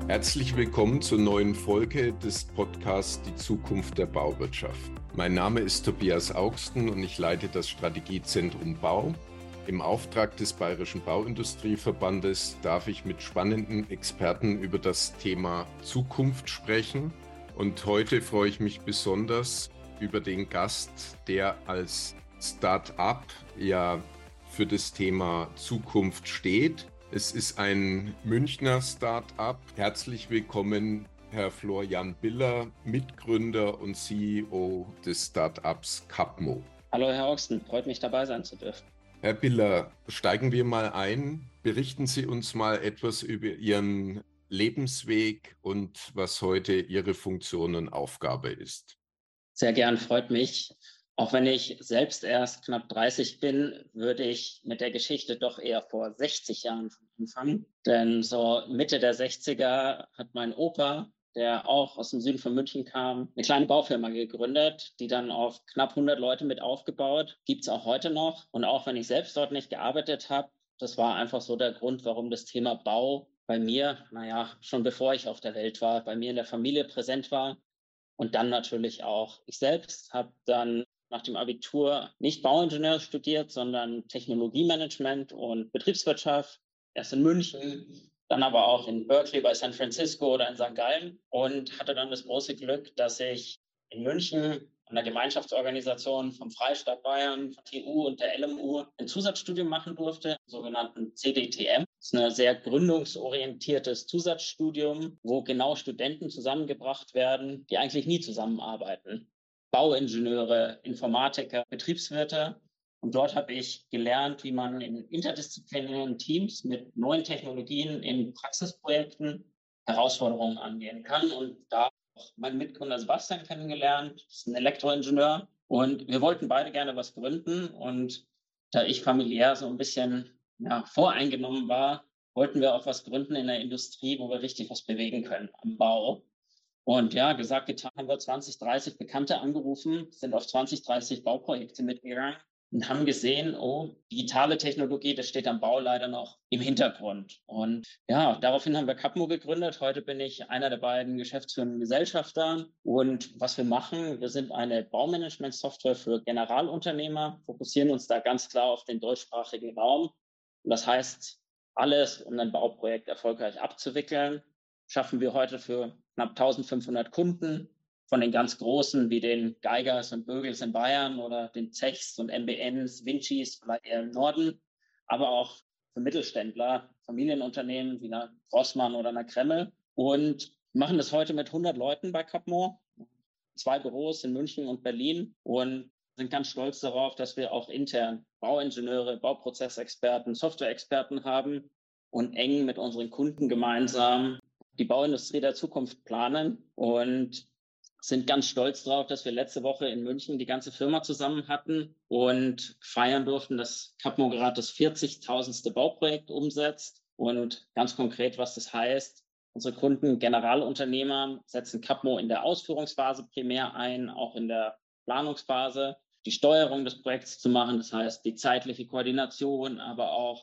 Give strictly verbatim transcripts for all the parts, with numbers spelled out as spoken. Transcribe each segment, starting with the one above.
Herzlich willkommen zur neuen Folge des Podcasts Die Zukunft der Bauwirtschaft. Mein Name ist Tobias Augsten und ich leite das Strategiezentrum Bau. Im Auftrag des Bayerischen Bauindustrieverbandes darf ich mit spannenden Experten über das Thema Zukunft sprechen. Und heute freue ich mich besonders über den Gast, der als Start-up ja für das Thema Zukunft steht. Es ist ein Münchner Start-up. Herzlich willkommen, Herr Florian Biller, Mitgründer und C E O des Start-ups Capmo. Hallo Herr Augsten, freut mich dabei sein zu dürfen. Herr Biller, steigen wir mal ein. Berichten Sie uns mal etwas über Ihren Lebensweg und was heute Ihre Funktion und Aufgabe ist. Sehr gern, freut mich. Auch wenn ich selbst erst knapp dreißig bin, würde ich mit der Geschichte doch eher vor sechzig Jahren anfangen. Denn so Mitte der sechziger hat mein Opa, der auch aus dem Süden von München kam, eine kleine Baufirma gegründet, die dann auf knapp hundert Leute mit aufgebaut. Gibt es auch heute noch. Und auch wenn ich selbst dort nicht gearbeitet habe, das war einfach so der Grund, warum das Thema Bau bei mir, naja, schon bevor ich auf der Welt war, bei mir in der Familie präsent war. Und dann natürlich auch ich selbst habe dann nach dem Abitur nicht Bauingenieur studiert, sondern Technologiemanagement und Betriebswirtschaft. Erst in München, dann aber auch in Berkeley bei San Francisco oder in Sankt Gallen und hatte dann das große Glück, dass ich in München an der Gemeinschaftsorganisation vom Freistaat Bayern, von T U und der L M U ein Zusatzstudium machen durfte, sogenannten C D T M. Das ist ein sehr gründungsorientiertes Zusatzstudium, wo genau Studenten zusammengebracht werden, die eigentlich nie zusammenarbeiten. Bauingenieure, Informatiker, Betriebswirte. Und dort habe ich gelernt, wie man in interdisziplinären Teams mit neuen Technologien in Praxisprojekten Herausforderungen angehen kann. Und da auch meinen Mitgründer Sebastian kennengelernt, das ist ein Elektroingenieur. Und wir wollten beide gerne was gründen. Und da ich familiär so ein bisschen ja, voreingenommen war, wollten wir auch was gründen in der Industrie, wo wir richtig was bewegen können am Bau. Und ja, gesagt, getan, haben wir zwanzig, dreißig Bekannte angerufen, sind auf zwanzig, dreißig Bauprojekte mitgegangen und haben gesehen, oh, digitale Technologie, das steht am Bau leider noch im Hintergrund. Und ja, daraufhin haben wir Capmo gegründet. Heute bin ich einer der beiden geschäftsführenden Gesellschafter. Und was wir machen, wir sind eine Baumanagement-Software für Generalunternehmer, fokussieren uns da ganz klar auf den deutschsprachigen Raum. Und das heißt, alles, um ein Bauprojekt erfolgreich abzuwickeln, schaffen wir heute für knapp eintausendfünfhundert Kunden, von den ganz Großen wie den Geigers und Bögels in Bayern oder den Zechs und M B Ns, Vincis, vielleicht eher im Norden, aber auch für Mittelständler, Familienunternehmen wie einer Rossmann oder einer Kremmel und machen das heute mit hundert Leuten bei Capmo, zwei Büros in München und Berlin und sind ganz stolz darauf, dass wir auch intern Bauingenieure, Bauprozessexperten, Softwareexperten haben und eng mit unseren Kunden gemeinsam die Bauindustrie der Zukunft planen und sind ganz stolz darauf, dass wir letzte Woche in München die ganze Firma zusammen hatten und feiern durften, dass Capmo gerade das vierzigtausendste Bauprojekt umsetzt. Und ganz konkret, was das heißt, unsere Kunden, Generalunternehmer, setzen Capmo in der Ausführungsphase primär ein, auch in der Planungsphase, die Steuerung des Projekts zu machen. Das heißt, die zeitliche Koordination, aber auch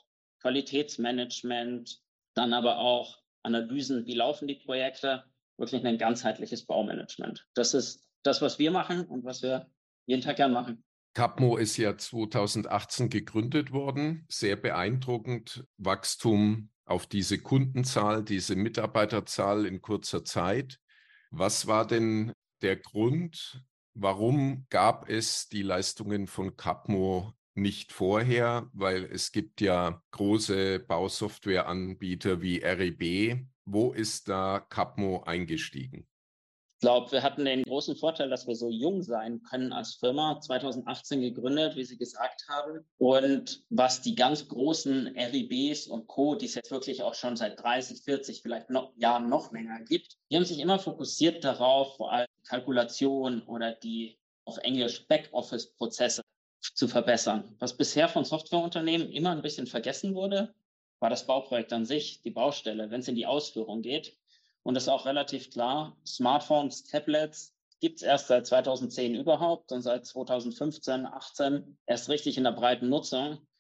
Qualitätsmanagement, dann aber auch Analysen, wie laufen die Projekte, wirklich ein ganzheitliches Baumanagement. Das ist das, was wir machen und was wir jeden Tag gern machen. Capmo ist ja zweitausendachtzehn gegründet worden. Sehr beeindruckend Wachstum auf diese Kundenzahl, diese Mitarbeiterzahl in kurzer Zeit. Was war denn der Grund, warum gab es die Leistungen von Capmo nicht vorher? Weil es gibt ja große Bausoftwareanbieter wie R E B. Wo ist da Capmo eingestiegen? Ich glaube, wir hatten den großen Vorteil, dass wir so jung sein können als Firma. zweitausendachtzehn gegründet, wie Sie gesagt haben. Und was die ganz großen R I Bs und Co., die es jetzt wirklich auch schon seit dreißig, vierzig, vielleicht noch Jahren noch länger gibt, die haben sich immer fokussiert darauf, vor allem Kalkulation oder die auf Englisch Backoffice-Prozesse zu verbessern. Was bisher von Softwareunternehmen immer ein bisschen vergessen wurde, war das Bauprojekt an sich, die Baustelle, wenn es in die Ausführung geht. Und das ist auch relativ klar, Smartphones, Tablets gibt es erst seit zweitausendzehn überhaupt und seit zweitausendfünfzehn, achtzehn erst richtig in der breiten Nutzung.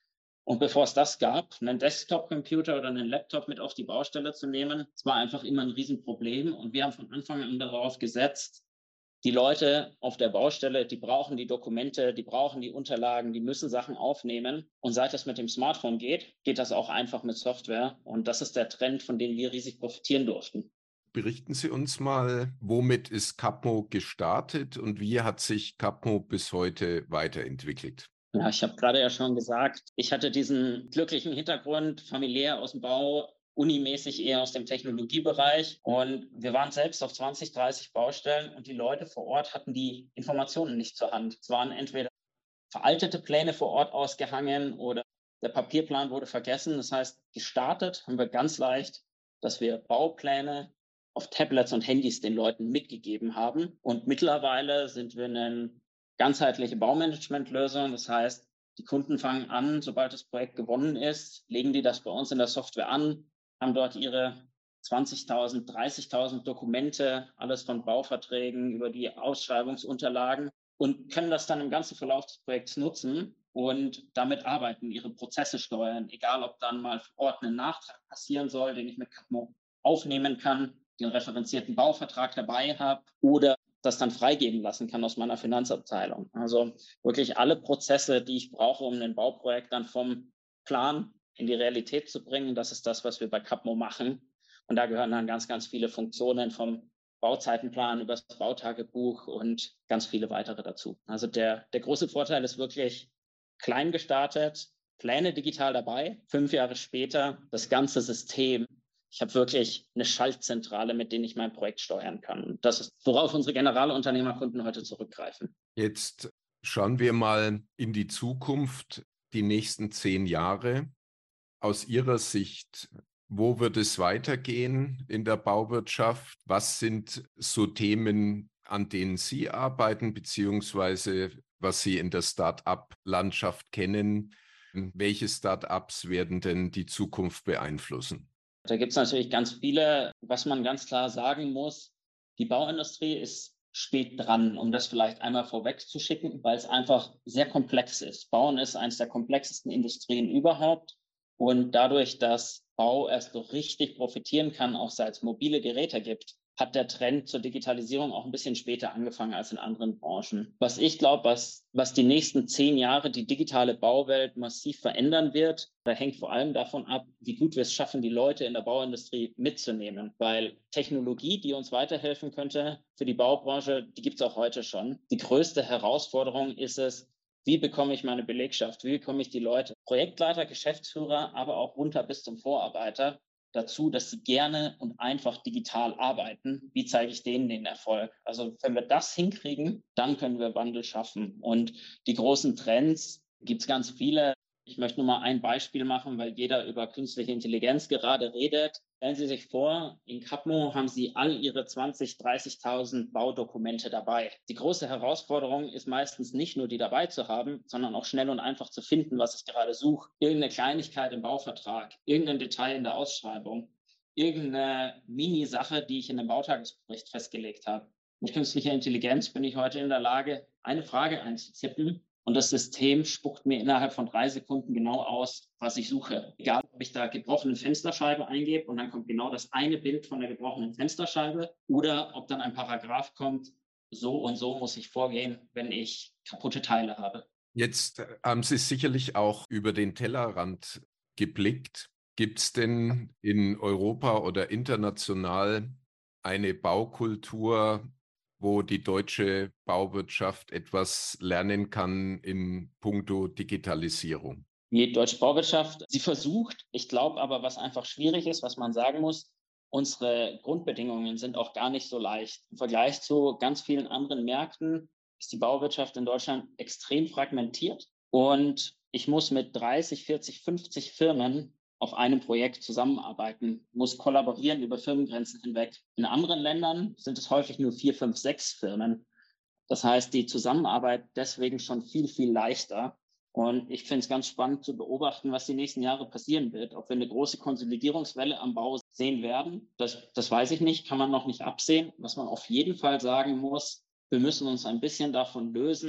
Und bevor es das gab, einen Desktop-Computer oder einen Laptop mit auf die Baustelle zu nehmen, das war einfach immer ein Riesenproblem. Und wir haben von Anfang an darauf gesetzt, die Leute auf der Baustelle, die brauchen die Dokumente, die brauchen die Unterlagen, die müssen Sachen aufnehmen. Und seit es mit dem Smartphone geht, geht das auch einfach mit Software. Und das ist der Trend, von dem wir riesig profitieren durften. Berichten Sie uns mal, womit ist Capmo gestartet und wie hat sich Capmo bis heute weiterentwickelt? Ja, ich habe gerade ja schon gesagt, ich hatte diesen glücklichen Hintergrund, familiär aus dem Bau, unimäßig eher aus dem Technologiebereich. Und wir waren selbst auf zwanzig, dreißig Baustellen und die Leute vor Ort hatten die Informationen nicht zur Hand. Es waren entweder veraltete Pläne vor Ort ausgehangen oder der Papierplan wurde vergessen. Das heißt, gestartet haben wir ganz leicht, dass wir Baupläne auf Tablets und Handys den Leuten mitgegeben haben. Und mittlerweile sind wir eine ganzheitliche Baumanagementlösung. Das heißt, die Kunden fangen an, sobald das Projekt gewonnen ist, legen die das bei uns in der Software an, haben dort ihre zwanzigtausend, dreißigtausend Dokumente, alles von Bauverträgen über die Ausschreibungsunterlagen und können das dann im ganzen Verlauf des Projekts nutzen und damit arbeiten, ihre Prozesse steuern, egal ob dann mal vor Ort ein Nachtrag passieren soll, den ich mit Capmo aufnehmen kann, den referenzierten Bauvertrag dabei habe oder das dann freigeben lassen kann aus meiner Finanzabteilung. Also wirklich alle Prozesse, die ich brauche, um ein Bauprojekt dann vom Plan in die Realität zu bringen, das ist das, was wir bei Capmo machen. Und da gehören dann ganz, ganz viele Funktionen vom Bauzeitenplan über das Bautagebuch und ganz viele weitere dazu. Also der, der große Vorteil ist wirklich klein gestartet, Pläne digital dabei, fünf Jahre später das ganze System. Ich habe wirklich eine Schaltzentrale, mit der ich mein Projekt steuern kann. Das ist, worauf unsere Generalunternehmerkunden heute zurückgreifen. Jetzt schauen wir mal in die Zukunft, die nächsten zehn Jahre. Aus Ihrer Sicht, wo wird es weitergehen in der Bauwirtschaft? Was sind so Themen, an denen Sie arbeiten, beziehungsweise was Sie in der Start-up-Landschaft kennen? Welche Start-ups werden denn die Zukunft beeinflussen? Da gibt es natürlich ganz viele. Was man ganz klar sagen muss, die Bauindustrie ist spät dran, um das vielleicht einmal vorweg zu schicken, weil es einfach sehr komplex ist. Bauen ist eines der komplexesten Industrien überhaupt. Und dadurch, dass Bau erst so richtig profitieren kann, auch seit es mobile Geräte gibt, hat der Trend zur Digitalisierung auch ein bisschen später angefangen als in anderen Branchen. Was ich glaube, was, was die nächsten zehn Jahre die digitale Bauwelt massiv verändern wird, da hängt vor allem davon ab, wie gut wir es schaffen, die Leute in der Bauindustrie mitzunehmen. Weil Technologie, die uns weiterhelfen könnte für die Baubranche, die gibt es auch heute schon. Die größte Herausforderung ist es, wie bekomme ich meine Belegschaft? Wie bekomme ich die Leute, Projektleiter, Geschäftsführer, aber auch runter bis zum Vorarbeiter, dazu, dass sie gerne und einfach digital arbeiten? Wie zeige ich denen den Erfolg? Also wenn wir das hinkriegen, dann können wir Wandel schaffen. Und die großen Trends gibt es ganz viele. Ich möchte nur mal ein Beispiel machen, weil jeder über künstliche Intelligenz gerade redet. Stellen Sie sich vor, in Capmo haben Sie all Ihre zwanzigtausend, dreißigtausend Baudokumente dabei. Die große Herausforderung ist meistens nicht nur, die dabei zu haben, sondern auch schnell und einfach zu finden, was ich gerade suche. Irgendeine Kleinigkeit im Bauvertrag, irgendein Detail in der Ausschreibung, irgendeine Mini-Sache, die ich in einem Bautagesbericht festgelegt habe. Mit künstlicher Intelligenz bin ich heute in der Lage, eine Frage einzutippen, und das System spuckt mir innerhalb von drei Sekunden genau aus, was ich suche. Egal, ob ich da gebrochene Fensterscheibe eingebe und dann kommt genau das eine Bild von der gebrochenen Fensterscheibe oder ob dann ein Paragraph kommt, so und so muss ich vorgehen, wenn ich kaputte Teile habe. Jetzt haben Sie sicherlich auch über den Tellerrand geblickt. Gibt es denn in Europa oder international eine Baukultur, wo die deutsche Bauwirtschaft etwas lernen kann in puncto Digitalisierung? Die deutsche Bauwirtschaft, sie versucht, ich glaube aber, was einfach schwierig ist, was man sagen muss, unsere Grundbedingungen sind auch gar nicht so leicht. Im Vergleich zu ganz vielen anderen Märkten ist die Bauwirtschaft in Deutschland extrem fragmentiert und ich muss mit dreißig, vierzig, fünfzig Firmen auf einem Projekt zusammenarbeiten, muss kollaborieren über Firmengrenzen hinweg. In anderen Ländern sind es häufig nur vier, fünf, sechs Firmen. Das heißt, die Zusammenarbeit deswegen schon viel, viel leichter. Und ich finde es ganz spannend zu beobachten, was die nächsten Jahre passieren wird. Ob wir eine große Konsolidierungswelle am Bau sehen werden, das, das weiß ich nicht, kann man noch nicht absehen. Was man auf jeden Fall sagen muss, wir müssen uns ein bisschen davon lösen,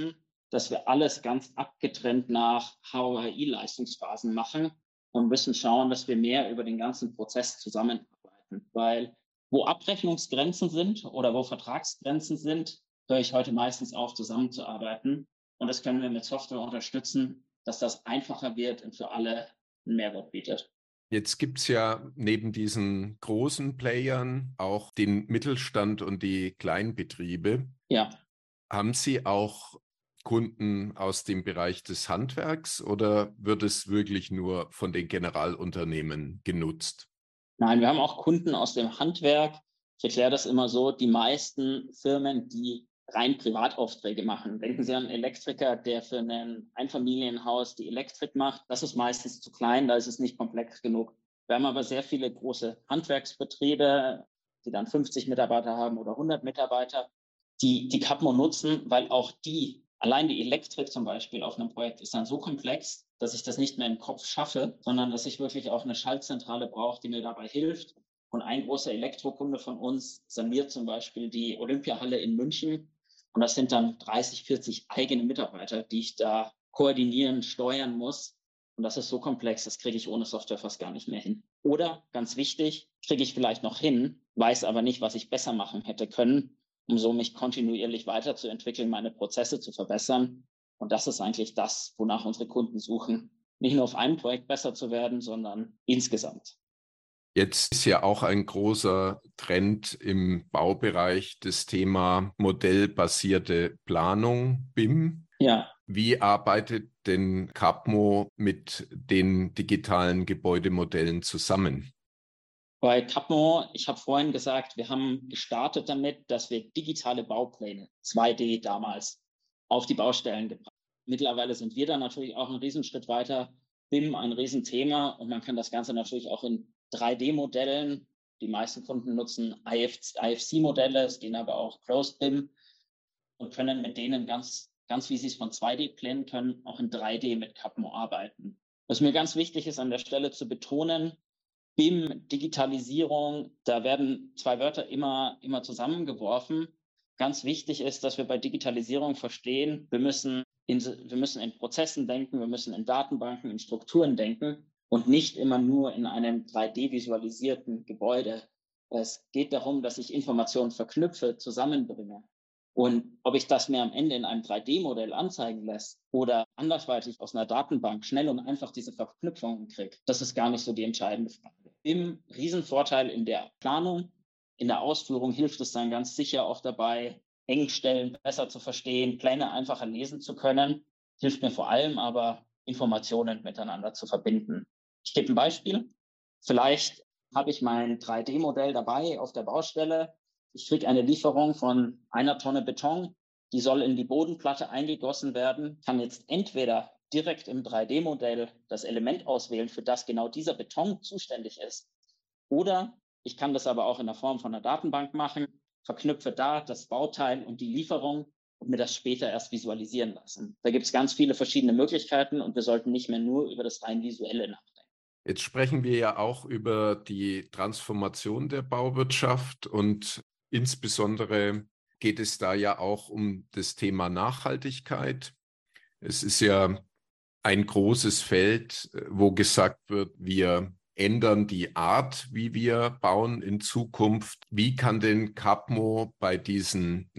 dass wir alles ganz abgetrennt nach H O I-Leistungsphasen machen und müssen schauen, dass wir mehr über den ganzen Prozess zusammenarbeiten. Weil wo Abrechnungsgrenzen sind oder wo Vertragsgrenzen sind, höre ich heute meistens auf, zusammenzuarbeiten. Und das können wir mit Software unterstützen, dass das einfacher wird und für alle einen Mehrwert bietet. Jetzt gibt es ja neben diesen großen Playern auch den Mittelstand und die Kleinbetriebe. Ja. Haben Sie auch Kunden aus dem Bereich des Handwerks oder wird es wirklich nur von den Generalunternehmen genutzt? Nein, wir haben auch Kunden aus dem Handwerk. Ich erkläre das immer so, die meisten Firmen, die rein Privataufträge machen. Denken Sie an einen Elektriker, der für ein Einfamilienhaus die Elektrik macht. Das ist meistens zu klein, da ist es nicht komplex genug. Wir haben aber sehr viele große Handwerksbetriebe, die dann fünfzig Mitarbeiter haben oder hundert Mitarbeiter, die die Capmo nutzen, weil auch die, allein die Elektrik zum Beispiel auf einem Projekt ist dann so komplex, dass ich das nicht mehr im Kopf schaffe, sondern dass ich wirklich auch eine Schaltzentrale brauche, die mir dabei hilft. Und ein großer Elektrokunde von uns saniert zum Beispiel die Olympiahalle in München. Und das sind dann dreißig, vierzig eigene Mitarbeiter, die ich da koordinieren, steuern muss. Und das ist so komplex, das kriege ich ohne Software fast gar nicht mehr hin. Oder, ganz wichtig, kriege ich vielleicht noch hin, weiß aber nicht, was ich besser machen hätte können, um so mich kontinuierlich weiterzuentwickeln, meine Prozesse zu verbessern. Und das ist eigentlich das, wonach unsere Kunden suchen. Nicht nur auf einem Projekt besser zu werden, sondern insgesamt. Jetzt ist ja auch ein großer Trend im Baubereich das Thema modellbasierte Planung, B I M. Ja. Wie arbeitet denn Capmo mit den digitalen Gebäudemodellen zusammen? Bei Capmo, ich habe vorhin gesagt, wir haben gestartet damit, dass wir digitale Baupläne, zwei D damals, auf die Baustellen gebracht haben. Mittlerweile sind wir da natürlich auch einen Riesenschritt weiter. B I M ein Riesenthema und man kann das Ganze natürlich auch in drei D-Modellen. Die meisten Kunden nutzen I F C-Modelle, es gehen aber auch Closed B I M und können mit denen ganz, ganz wie sie es von zwei D planen können, auch in drei D mit Capmo arbeiten. Was mir ganz wichtig ist, an der Stelle zu betonen, B I M, Digitalisierung, da werden zwei Wörter immer, immer zusammengeworfen. Ganz wichtig ist, dass wir bei Digitalisierung verstehen, wir müssen, in, wir müssen in Prozessen denken, wir müssen in Datenbanken, in Strukturen denken und nicht immer nur in einem drei D-visualisierten Gebäude. Es geht darum, dass ich Informationen verknüpfe, zusammenbringe. Und ob ich das mir am Ende in einem drei D-Modell anzeigen lässt oder andersweitig aus einer Datenbank schnell und einfach diese Verknüpfungen kriege, das ist gar nicht so die entscheidende Frage. Im Riesenvorteil in der Planung, in der Ausführung hilft es dann ganz sicher auch dabei, Engstellen besser zu verstehen, Pläne einfacher lesen zu können, hilft mir vor allem aber, Informationen miteinander zu verbinden. Ich gebe ein Beispiel. Vielleicht habe ich mein drei D-Modell dabei auf der Baustelle. Ich kriege eine Lieferung von einer Tonne Beton, die soll in die Bodenplatte eingegossen werden, kann jetzt entweder direkt im drei D-Modell das Element auswählen, für das genau dieser Beton zuständig ist. Oder ich kann das aber auch in der Form von einer Datenbank machen, verknüpfe da das Bauteil und die Lieferung und mir das später erst visualisieren lassen. Da gibt es ganz viele verschiedene Möglichkeiten und wir sollten nicht mehr nur über das rein Visuelle nachdenken. Jetzt sprechen wir ja auch über die Transformation der Bauwirtschaft und insbesondere geht es da ja auch um das Thema Nachhaltigkeit. Es ist ja ein großes Feld, wo gesagt wird, wir ändern die Art, wie wir bauen in Zukunft. Wie kann denn Capmo bei diesen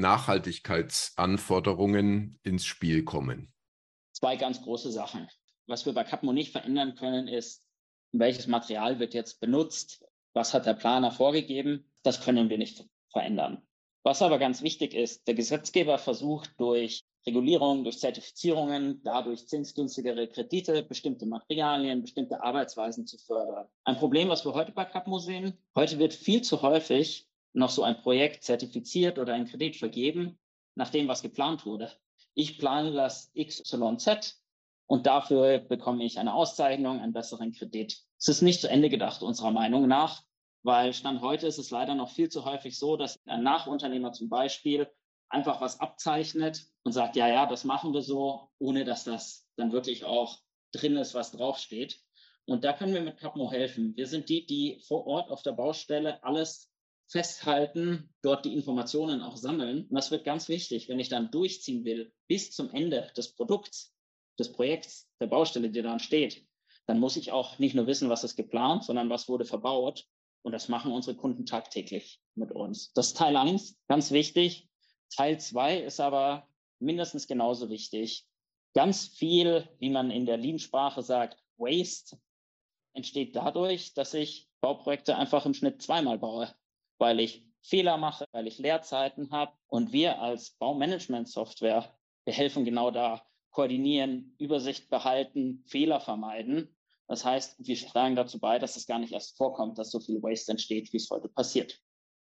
Nachhaltigkeitsanforderungen ins Spiel kommen? Zwei ganz große Sachen. Was wir bei Capmo nicht verändern können, ist, welches Material wird jetzt benutzt, was hat der Planer vorgegeben. Das können wir nicht verändern. Was aber ganz wichtig ist, der Gesetzgeber versucht durch Regulierung, durch Zertifizierungen, dadurch zinsgünstigere Kredite, bestimmte Materialien, bestimmte Arbeitsweisen zu fördern. Ein Problem, was wir heute bei Capmo sehen, heute wird viel zu häufig noch so ein Projekt zertifiziert oder ein Kredit vergeben, nach dem, was geplant wurde. Ich plane das X Y Z und dafür bekomme ich eine Auszeichnung, einen besseren Kredit. Es ist nicht zu Ende gedacht, unserer Meinung nach, weil Stand heute ist es leider noch viel zu häufig so, dass ein Nachunternehmer zum Beispiel einfach was abzeichnet und sagt, ja, ja, das machen wir so, ohne dass das dann wirklich auch drin ist, was draufsteht. Und da können wir mit Capmo helfen. Wir sind die, die vor Ort auf der Baustelle alles festhalten, dort die Informationen auch sammeln. Und das wird ganz wichtig, wenn ich dann durchziehen will bis zum Ende des Produkts, des Projekts, der Baustelle, die dann steht. Dann muss ich auch nicht nur wissen, was ist geplant, sondern was wurde verbaut. Und das machen unsere Kunden tagtäglich mit uns. Das ist Teil eins, ganz wichtig. Teil zwei ist aber mindestens genauso wichtig. Ganz viel, wie man in der Lean-Sprache sagt, Waste, entsteht dadurch, dass ich Bauprojekte einfach im Schnitt zweimal baue, weil ich Fehler mache, weil ich Leerzeiten habe. Und wir als Baumanagement-Software, wir helfen genau da, koordinieren, Übersicht behalten, Fehler vermeiden. Das heißt, wir tragen dazu bei, dass es gar nicht erst vorkommt, dass so viel Waste entsteht, wie es heute passiert.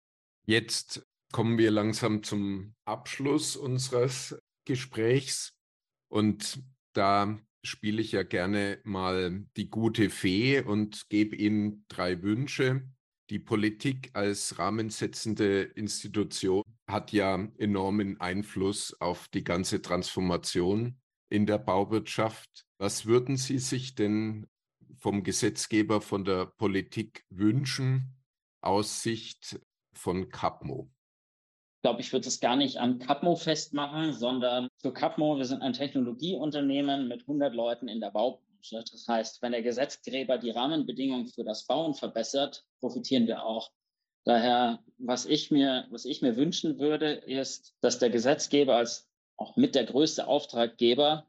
Jetzt kommen wir langsam zum Abschluss unseres Gesprächs. Und da spiele ich ja gerne mal die gute Fee und gebe Ihnen drei Wünsche. Die Politik als rahmensetzende Institution hat ja enormen Einfluss auf die ganze Transformation in der Bauwirtschaft. Was würden Sie sich denn vom Gesetzgeber, von der Politik wünschen, aus Sicht von Capmo? Ich glaube, ich würde es gar nicht an Capmo festmachen, sondern für Capmo, wir sind ein Technologieunternehmen mit hundert Leuten in der Baubranche. Das heißt, wenn der Gesetzgeber die Rahmenbedingungen für das Bauen verbessert, profitieren wir auch. Daher, was ich mir, was ich mir wünschen würde, ist, dass der Gesetzgeber als auch mit der größte Auftraggeber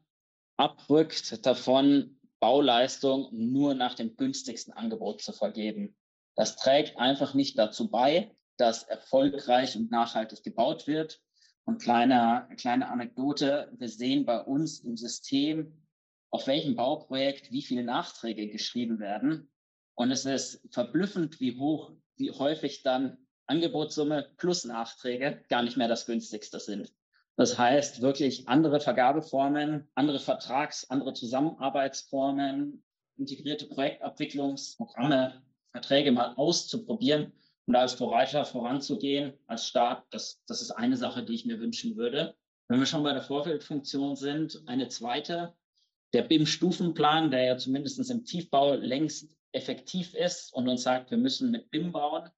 abrückt davon, Bauleistung nur nach dem günstigsten Angebot zu vergeben. Das trägt einfach nicht dazu bei, dass erfolgreich und nachhaltig gebaut wird. Und kleine, kleine Anekdote, wir sehen bei uns im System, auf welchem Bauprojekt wie viele Nachträge geschrieben werden. Und es ist verblüffend, wie hoch, wie häufig dann Angebotssumme plus Nachträge gar nicht mehr das günstigste sind. Das heißt, wirklich andere Vergabeformen, andere Vertrags-, andere Zusammenarbeitsformen, integrierte Projektabwicklungsprogramme, Verträge mal auszuprobieren und als Vorreiter voranzugehen, als Staat, das, das ist eine Sache, die ich mir wünschen würde. Wenn wir schon bei der Vorbildfunktion sind, eine zweite, der B I M-Stufenplan, der ja zumindest im Tiefbau längst effektiv ist und uns sagt, wir müssen mit B I M bauen.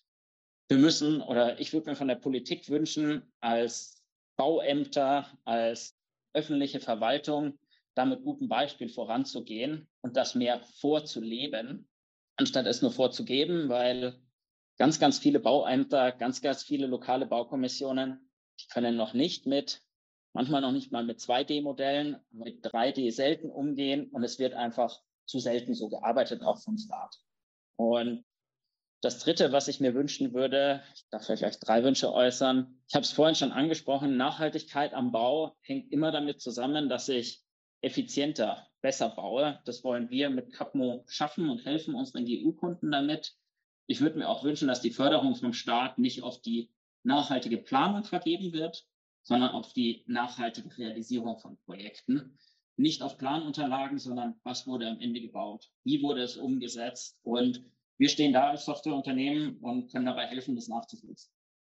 Wir müssen, oder ich würde mir von der Politik wünschen, als Bauämter, als öffentliche Verwaltung, da mit gutem Beispiel voranzugehen und das mehr vorzuleben, anstatt es nur vorzugeben, weil ganz, ganz viele Bauämter, ganz, ganz viele lokale Baukommissionen, die können noch nicht mit, manchmal noch nicht mal mit zwei D Modellen, mit drei D selten umgehen und es wird einfach zu selten so gearbeitet, auch vom Staat. Und das Dritte, was ich mir wünschen würde, ich darf vielleicht drei Wünsche äußern. Ich habe es vorhin schon angesprochen, Nachhaltigkeit am Bau hängt immer damit zusammen, dass ich effizienter, besser baue. Das wollen wir mit Capmo schaffen und helfen unseren G E U-Kunden damit. Ich würde mir auch wünschen, dass die Förderung vom Staat nicht auf die nachhaltige Planung vergeben wird, sondern auf die nachhaltige Realisierung von Projekten. Nicht auf Planunterlagen, sondern was wurde am Ende gebaut? Wie wurde es umgesetzt? Und wir stehen da als Softwareunternehmen und können dabei helfen, das nachzuvollziehen.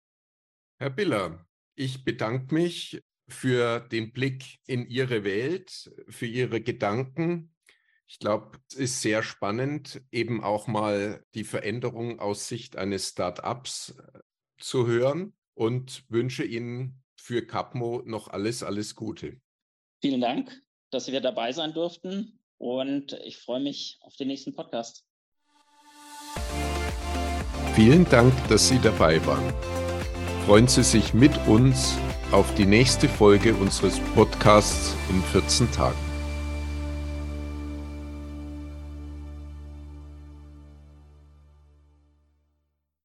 Herr Biller, ich bedanke mich für den Blick in Ihre Welt, für Ihre Gedanken. Ich glaube, es ist sehr spannend, eben auch mal die Veränderung aus Sicht eines Start-ups zu hören und wünsche Ihnen für Capmo noch alles, alles Gute. Vielen Dank, dass wir dabei sein durften und ich freue mich auf den nächsten Podcast. Vielen Dank, dass Sie dabei waren. Freuen Sie sich mit uns auf die nächste Folge unseres Podcasts in vierzehn Tagen.